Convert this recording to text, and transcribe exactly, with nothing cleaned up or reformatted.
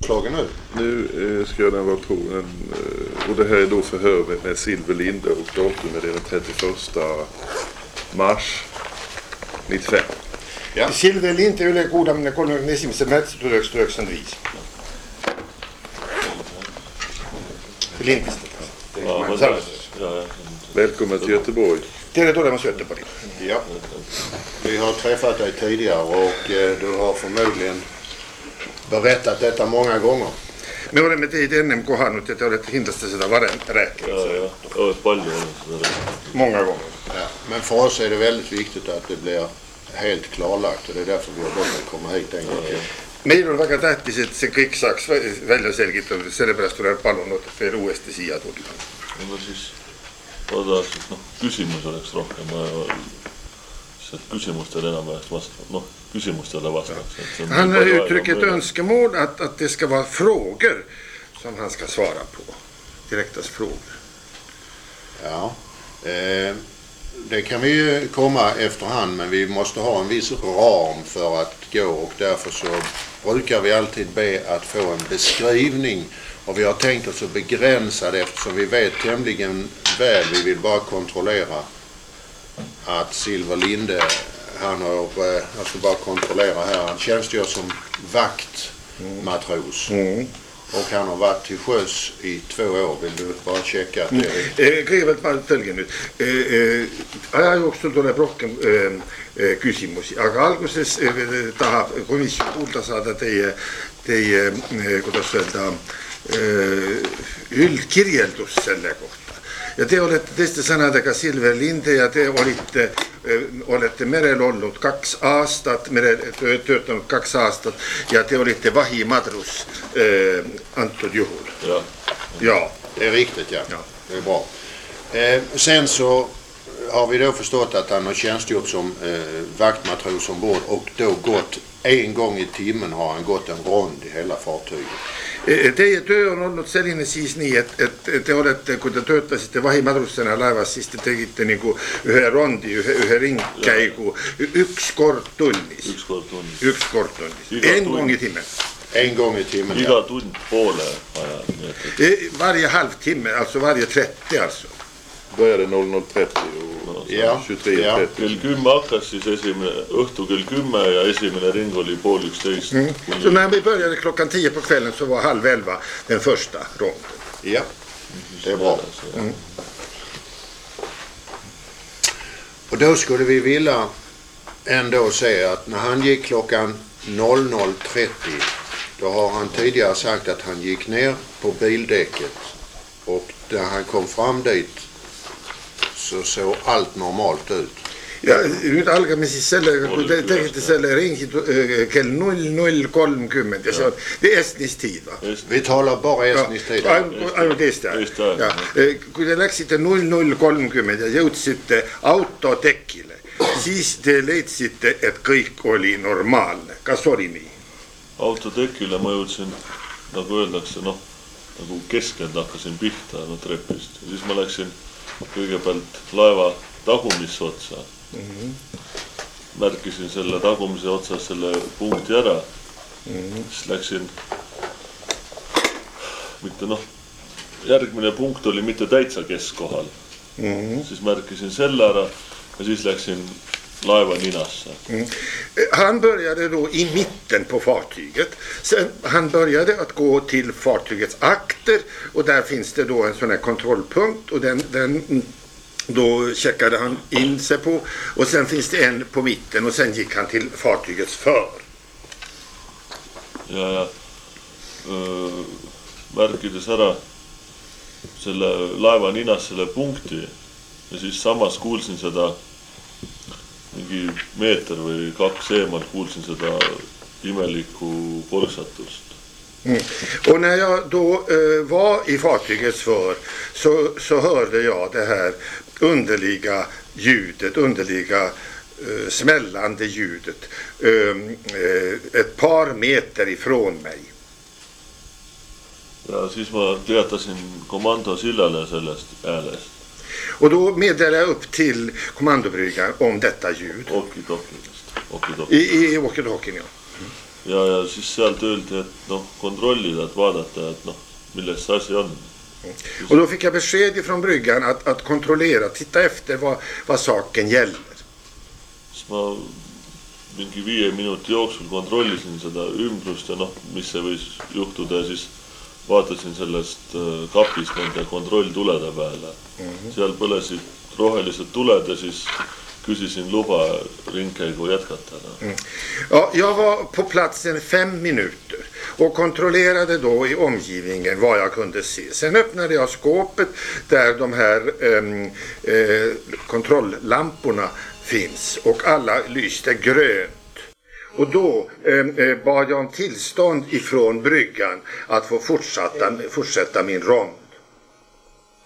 förslagen nu? Nu eh, ska den vara på en, eh, och det här är då förhör med, med Silver Linde och datum är den trettioförsta mars nittiofem. Ja. Silver Linde üle kuulamine kolmekümne esimesel märtsil tuhat üheksasada üheksakümmend viis. Lindistatakse. Välkommen till Göteborg. Tere tulemast Göteborg. Ja. Vi har träffat dig tidigare och eh, du har förmodligen berättat detta många gånger. Me olemme teid ennem kohanud ja te olete kindlasti seda varem rääkinud. Ja, ja, palju on seda. Många gånger. Ja. Men för oss är det väldigt viktigt att det blir helt klarlagt och det är därför vi har bort att komma hit en gång till. Meil on väga tähtis, et see kõik saaks välja selgitatud, sellepärast tuleb palunud veel uuesti siia tulla. No siis oda, et noh, küsimus oleks rohkem, et küsimustele enam-vähest vastavad, noh, küsimustele vastaks. Han uttrycker ett önskemål att, att det ska vara frågor som han ska svara på. Direktas frågor. Ja, eh, det kan vi ju komma efterhand, men vi måste ha en viss ram för att gå och därför så brukar vi alltid be att få en beskrivning och vi har tänkt oss att begränsa det eftersom vi vet tämligen väl, vi vill bara kontrollera att Silver Linde, han har, jag ska bara kontrollera här, han tjänstgör som vaktmatros. Mm. Och han har varit till sjöss i två år. Vill du bara checka att det är... Kõigepealt ma tõlgin nüüd. Aja jooksul tuleb rohkem küsimusi, aga alguses tahab komisjon kuulda saada teie, teie kuidas öelda, üldkirjeldus selle kohta. Ja te olete teiste sõnadega Silver Linde ja te olite, olete merel olnud kaks aastat, merel töötanud kaks aastat ja te olite vahimadrus eh, antud juhul. Ja. Ja, det är riktigt, ja. Ja. Det är bra. Eh, sen så har vi då förstått att han har tjänstgjort som eh, vaktmatros ombord och då gått en gång i timmen har han gått en rond i hela fartyget. Teie töö on olnud selline siis nii, et, et te olete, kui te töötasite vahimadrussena laevas, siis te tegite nagu ühe rondi, ühe, ühe ringkäigu, üks kord tunnis. Üks kord tunnis. Üks kord tunnis. En gång i timmen. En gång i timmen, Iga ja. Tund poole aja. Varje halvtimme, alltså varje trettio alltså. Började noll noll trettio och ja. tjugotre ja. trettio. Kell kümme hakkas siis esimene, õhtu kell kümme ja esimene ring oli pool üksteist. Mm. Så när vi började klockan tio på kvällen så var halv elva den första ronden. Ja, det är bra. Mm. Och då skulle vi vilja ändå säga att när han gick klockan noll noll trettio då har han tidigare sagt att han gick ner på bildäcket och när han kom fram dit så såg allt normalt ut. Ja nüüd algame siis sellega, kui te tegite selle ringi kell null null kolmkümmend ja see on Estnis tid va? Vi talar bara Estnis tid. Ainult Eesti aeg. Ja, kui te läksite null null kolmkümmend ja jõudsite autotekile, siis te leidsite, et kõik oli normaalne. Kas oli nii? Autotekile ma jõudsin, nagu öeldakse, noh, nagu keskend hakkasin pihta no, trepist. Ja siis ma läksin kõigepealt laeva tagumise otsa. Mm-hmm. Märkisin selle tagumise otsas selle punkti ära. Mm-hmm. Siis läksin, mitte noh, järgmine punkt oli mitte täitsa keskkohal. Mm-hmm. Siis märkisin selle ära ja siis läksin laeva ninasse. Mm. Han började då i mitten på fartyget. Sen han började att gå till fartygets akter och där finns det då en sån här kontrollpunkt och den, den då checkade han in sig på och sen finns det en på mitten och sen gick han till fartygets för. Ja, ja öö, märkides ära selle laeva ninas selle punkti ja siis samas kuulsin seda mingi meeter või kaks eemal kuulsin seda imelikku porsatust. Mm. Och när jag då eh, var i fartygets för så, så hörde jag det här underliga ljudet, underliga eh, smällande ljudet eh, ett par meter ifrån mig. Ja siis ma teatasin komando sillale sellest häälest. Och då meddelade jag upp till kommandobryggan om detta ljud. Walkie-talkie. I, i walkie-talkien, ja. Ja ja, ja siis sealt öeldi, et noh, kontrollida, et vaadata, et noh, milles see asi on. Och då fick jag besked ifrån bryggan att, att kontrollera, titta efter vad, vad saken gäller. Siis ma mingi viie minuti jooksul kontrollisin seda ümbrust ja noh, mis see võis juhtuda ja siis vaatasin sellest kapist nende kontrolltulede peale. Mm-hmm. Seal põlesid rohelised tuled ja siis küsisin luba ringkäigu jätkata. Mm. Ja, jag var på platsen fem minuter och kontrollerade då i omgivningen vad jag kunde se. Sen öppnade jag skåpet där de här eh, eh, kontrolllamporna finns och alla lyste grönt. Och då eh, bad jag om tillstånd ifrån bryggan att få fortsätta, fortsätta min rond.